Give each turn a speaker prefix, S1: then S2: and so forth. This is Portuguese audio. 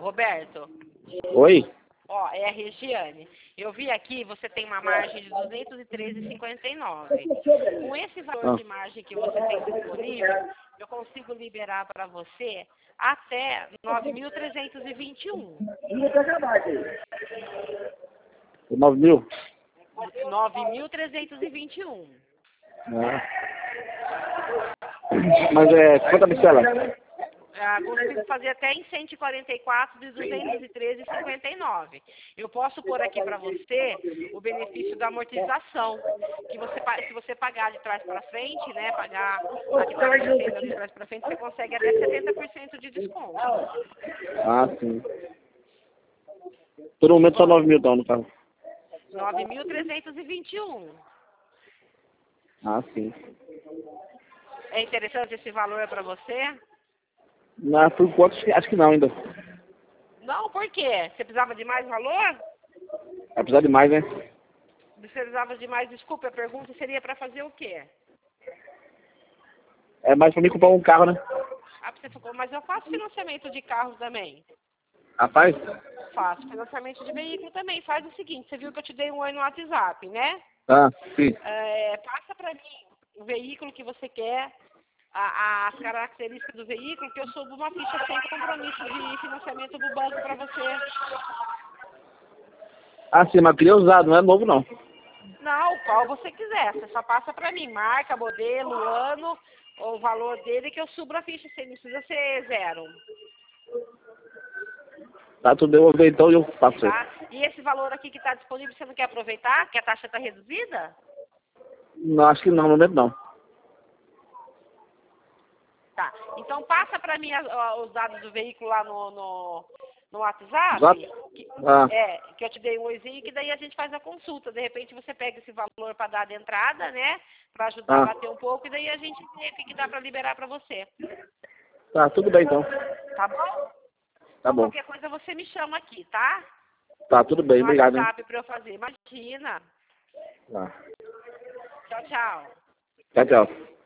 S1: Roberto.
S2: Oi?
S1: Ó, é a Regiane. Eu vi aqui, você tem uma margem de 213,59. Com esse valor de margem que você tem disponível, eu consigo liberar para você até 9.321.
S2: 9 mil?
S1: 9.321.
S2: Ah. Mas quanto a parcela?
S1: Consigo fazer até em 144 de 213,59. Eu posso pôr aqui para você o benefício da amortização, que você, se você pagar de trás para frente, né, pagar a que está vencendo de trás para frente, você consegue até 70% de desconto.
S2: Ah, sim. Todo momento só 9 mil então, no caso.
S1: 9.321.
S2: Ah, sim.
S1: É interessante esse valor para você?
S2: Não, por enquanto acho que não ainda.
S1: Não, por quê? Você precisava de mais valor?
S2: Vai precisar de mais, né?
S1: Você precisava de mais, desculpe, a pergunta seria para fazer o quê?
S2: É mais pra mim comprar um carro, né?
S1: Ah, você falou, mas eu faço financiamento de carros também.
S2: Rapaz?
S1: Faço financiamento de veículo também. Faz o seguinte, você viu que eu te dei um oi no WhatsApp, né?
S2: Ah, sim.
S1: Passa para mim o veículo que você quer, as características do veículo, que eu subo uma ficha sem compromisso de financiamento do banco para você.
S2: Ah, sim, mas queria usado, não é novo não.
S1: Não, qual você quiser. Você só passa para mim, marca, modelo, ano, o valor dele que eu subo a ficha. Você não precisa ser zero.
S2: Tá, tudo bem, eu vou ver então e eu faço.
S1: Tá? E esse valor aqui que está disponível, você não quer aproveitar? Que a taxa está reduzida?
S2: Não, acho que não, no momento não.
S1: Tá. Então passa para mim os dados do veículo lá no WhatsApp.
S2: Zap? Ah.
S1: Que eu te dei um oizinho, que daí a gente faz a consulta. De repente você pega esse valor para dar de entrada, né? Para ajudar a bater um pouco, e daí a gente vê o que dá para liberar para você.
S2: Tá, tudo bem então.
S1: Tá bom?
S2: Tá bom.
S1: Qualquer coisa você me chama aqui, tá?
S2: Tá, tudo bem,
S1: No
S2: obrigado, hein?
S1: WhatsApp para eu fazer. Imagina.
S2: Tá.
S1: Tchau, tchau.
S2: Tchau, tchau.